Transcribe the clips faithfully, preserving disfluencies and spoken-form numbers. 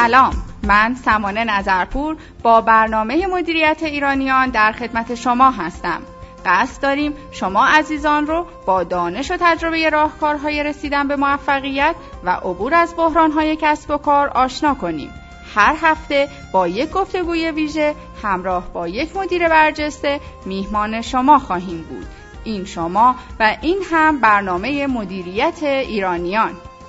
سلام، من سمانه نظرپور با برنامه مدیریت ایرانیان در خدمت شما هستم. قصد داریم شما عزیزان رو با دانش و تجربه راهکارهای رسیدن به موفقیت و عبور از بحرانهای کسب و کار آشنا کنیم. هر هفته با یک گفتگوی ویژه همراه با یک مدیر برجسته میهمان شما خواهیم بود. این شما و این هم برنامه مدیریت ایرانیان.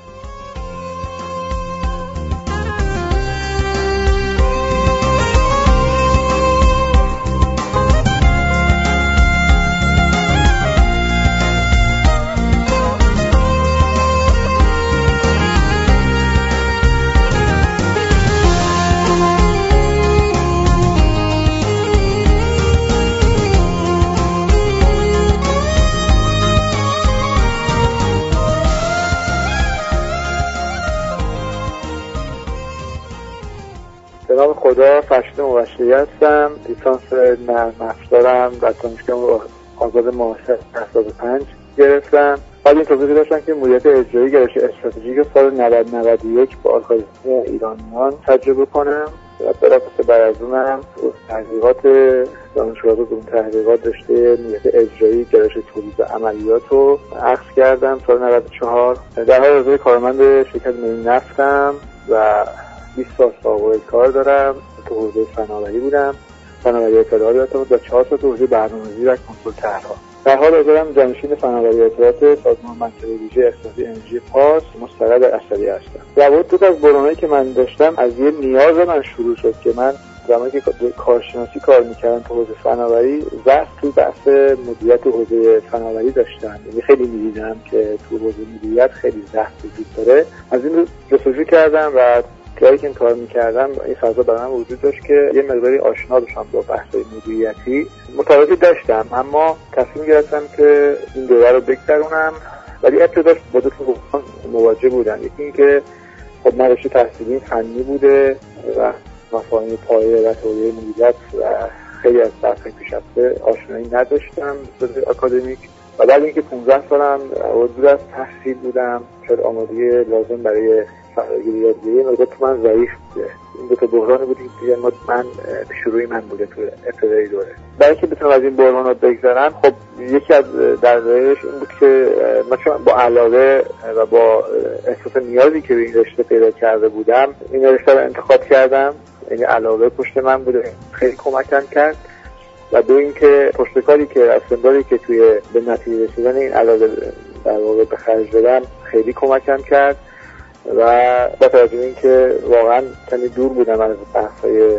به نام خدا فرشید مبشری هستم. لیسانس نرم افزارم در دانشگاه آزاد معاصر هفتاد و پنج گرفتم. بعد این توضیح داشتم که مدیریت اجرایی گرایش استراتژیک سال نود نود و یک با آکادمی ایرانیان تجربه کنم و بلافاصله بعد از اونم تحقیقات دانشگاه علوم تحقیقات رشته مدیریت اجرایی گرایش تولید و عملیات رو اخذ کردم سال نود و چهار. در حال حاضر کارمند شرکت ملی نفتم و بیست سال سابقه کار دارم. تو حوزه فناوری بودم، فناوری اطلاعات داشتم و چهار سال تو حوزه برنامه‌ریزی و کنترل طرح‌ها. در حال حاضرم جانشین فناوری اطلاعات سازمان منطقه ویژه اقتصادی انرژی پارس مستقر در اصلی هستم. روابط دو تا از برنامه‌ای که من داشتم از یه نیاز من شروع شد که من زمانی که کارشناسی کار می‌کردم تو حوزه فناوری ضعف تو بحث مدیریت حوزه فناوری داشتم. یعنی خیلی می‌دیدم که تو حوزه مدیریت خیلی ضعف وجود داره. از این رو جستجو کردم و جایی که این کار میکردم این فضا برای من وجود داشت که یه مقداری آشنا بشم با بحث‌های مدیریتی. مطالعاتی داشتم اما تصمیم گرفتم که این دوره رو بگذرونم، ولی ابتداش با دو تا بحران مواجه بودم. یکی این که خب من رشته تحصیلی فنی بوده و مفاهیم پایه و توضیح مدیریت و خیلی از بحث‌های پیشرفته آشنایی نداشتم به آکادمیک، و بعد اینکه پانزده سالم حدود از تحصیل بودم، شاید آمادگی لازم برای فعالیت یادگیری مقدار تو من ضعیف بوده. این دو تا بحران بودی که من شروعی من بوده تو ابتدای دوره. برای اینکه بتونم از این بحرانات بگذرم، خب یکی از دلایلش این بود که من چون با علاقه و با احساس نیازی که به این رشته پیدا کرده بودم این رشته رو انتخاب کردم. یعنی علاقه پشت من بوده، خیلی کمکم کرد. و دو اینکه پشتکاری که استمراری که توی به نتیجه رسیدن این علاقه در واقع به خرج دادم خیلی کمکم کرد. و با توجه به اینکه واقعا کمی دور بودم از بحث‌های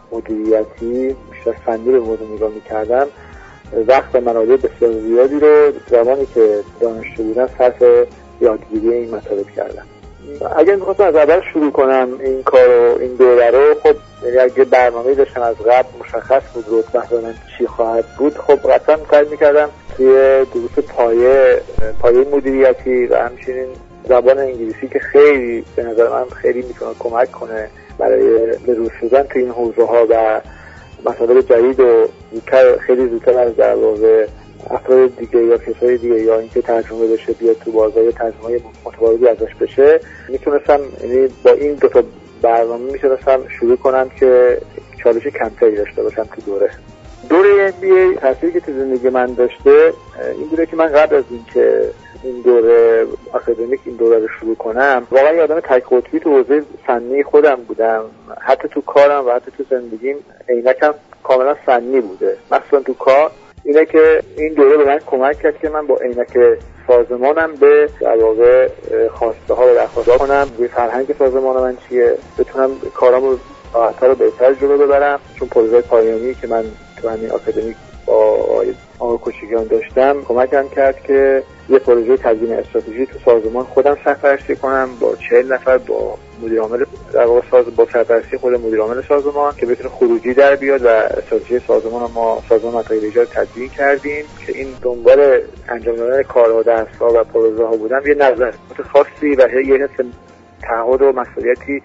مدیریتی، بیشتر فنی به موضوع نگاه می‌کردم، وقت و منابع بسیار زیادی رو زمانی که دانشجو بودم صرف یادگیری این مطالب کردم. اگر می‌خواستم از اول شروع کنم این کارو این دوره رو، خب یعنی اگه برنامه‌ای داشتم از قبل مشخص بود رو مثلا چی خواهد بود، خب قطعا سعی می‌کردم توی دروس پایه پایه مدیریتی و همچنین زبان انگلیسی که خیلی به نظر من خیلی میتونه کمک کنه برای بروز شدن تو این حوزه ها و مطالب جدید و زودتر خیلی زودتر از در واقع افراد دیگه یا کسای دیگه یا اینکه ترجمه بشه بیاد تو بازار ترجمه متفاوتی ازش بشه، میتونستم یعنی با این دو تا برنامه میتونستم شروع کنم که چالش کمتری داشته باشم تو دوره. دوره ام بی ای تأثیری که تو زندگی من داشته این بوده که من قبل از اینکه این دوره آکادمیک این دوره رو شروع کنم واقعا یه آدم تک قطبی تو حوزه فنی خودم بودم. حتی تو کارم و حتی تو زندگیم عینکم کاملا فنی بوده، مخصوصا تو کار. اینه که این دوره به من کمک کرد که من با عینک سازمانم به در واقع خواسته ها رو درخواست کنم، به فرهنگ سازمان من چیه، بتونم کارامو راحت‌تر و بهتر جلو ببرم. چون پروژه پایانی که من تو همین آکادمیک با آقای کوچیکیان داشتم کمکم کرد که یه پروژه تدوین استراتژی تو سازمان خودم سرپرستی کنم با چهل نفر با مدیر عامل در واقع ساز با سرپرستی خود مدیر عامل سازمان که بتونه خروجی در بیاد و استراتژی سازمان ما سازمان منطقه ویژه رو تدوین کردیم که این دنبال انجام دادن کارها درس‌ها و پروژه ها بودم. یه نظریات خاصی و یه حس تعهد و مسئولیتی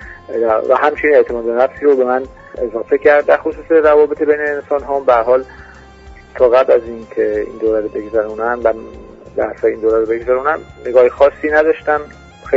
و همچنین اعتماد به نفسی رو به من اضافه کرد در خصوص روابط بین انسان ها. به هر حال تا قبل از این که این دوره رو بگذرونم و درس این دوره رو بگذرونم نگاه خاصی نداشتم، خیلی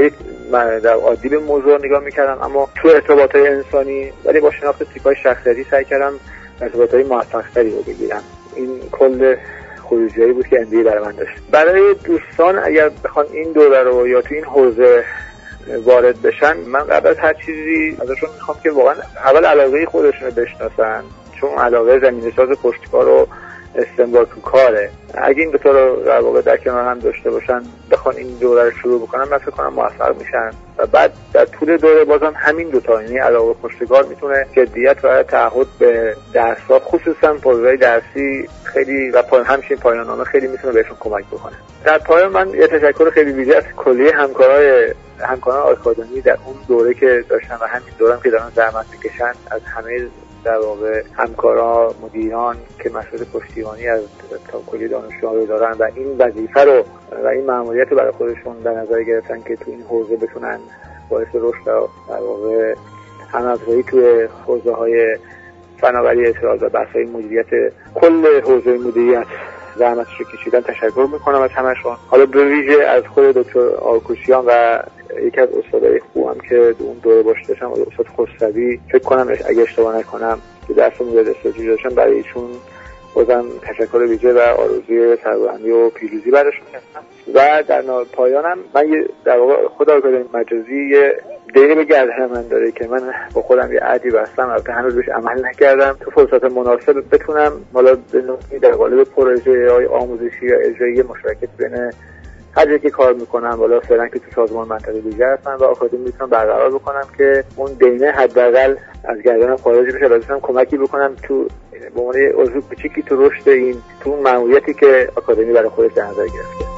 من در عادی به موضوع نگاه میکردم، اما تو ارتباطات انسانی ولی با شناخت تیپ‌های شخصیتی سعی کردم ارتباطات موفق‌تری رو بگیرم. این کل خروجیایی بود که اندی برای من داشت. برای دوستان اگر بخوان این دوره رو یا تو این حوزه وارد بشن، من قبل از هر چیزی ازشون میخوام که واقعا اول علاقه خودشون رو بشناسن، چون علاقه زمینه‌ساز پشتکار رو استمرار تو کاره. اگه این دو تا رو در واقع در کنار هم داشته باشن، بخوان این دوره رو شروع بکنن، من فکر کنم موفق میشن. و بعد در طول دوره بازم همین دو تا، یعنی علاقه پشتکار میتونه جدیت و تعهد به درس‌ها، خصوصا پروژه‌های درسی خیلی و پایان همچنین پایان‌نامه خیلی میتونه بهشون کمک بکنه. در پایان من یه تشکر خیلی ویژه از کلیه همکارای همکاران آکادمی در اون دوره که داشتن و همین دوره هم که دارن زحمت میکشن، از همه در واقع همکارا، مدیران که مسئله پشتیبانی از تا کلی دانشجوها رو دارن و این وظیفه رو و این مأموریت رو برای خودشون در نظر گرفتن که تو این حوزه بتونن باعث رشد و در واقع هم‌افزایی توی حوزه‌های فناوری اطلاعات و بحث‌های مدیریت، کل حوزه مدیریت زحمتش رو کشیدن. تشکر میکنم از همشون. حالا به ویژه از خود دکتر آرکوشیان و یکی از استادای خوبم که اون دوره باش داشتم، استاد خسروی فکر کنم اگه اشتباه نکنم که درس مدیریت استراتژی داشتم، برای ایشون بازم تشکر ویژه و آرزوی سربلندی و پیروزی براشون کردم. و در پایانم من یه در واقع خود آکادمی مجازی یه دیگه به گردن من داره که من با خودم یه عهدی بستم، البته هنوز بهش عمل نکردم، تو فرصت مناسب بتونم حالا به نوعی در قالب پروژه‌های آموزشی یا اجرایی مشارکت بین هر جایی که کار میکنم، والا فعلا که تو سازمان منطقه دیگر هستم و آکادمی میتونم برقرار بکنم که اون دینه حداقل از گردنم خارج بشه، لازم کمکی بکنم تو به عنوان عضو کوچیکی تو رشد این تو اون مأموریتی که آکادمی برای خودش در نظر گرفته.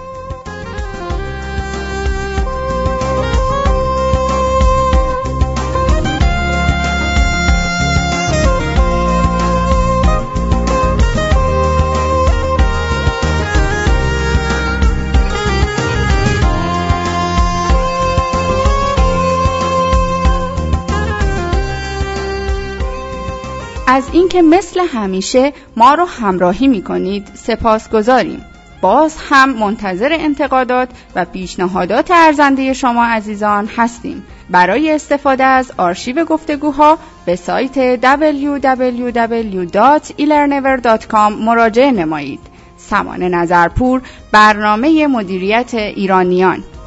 از اینکه مثل همیشه ما رو همراهی می‌کنید سپاسگزاریم. باز هم منتظر انتقادات و پیشنهادات ارزنده شما عزیزان هستیم. برای استفاده از آرشیو گفتگوها به سایت دبلیو دبلیو دبلیو دات ای لرنور دات کام مراجعه نمایید. سمان نظرپور، برنامه مدیریت ایرانیان.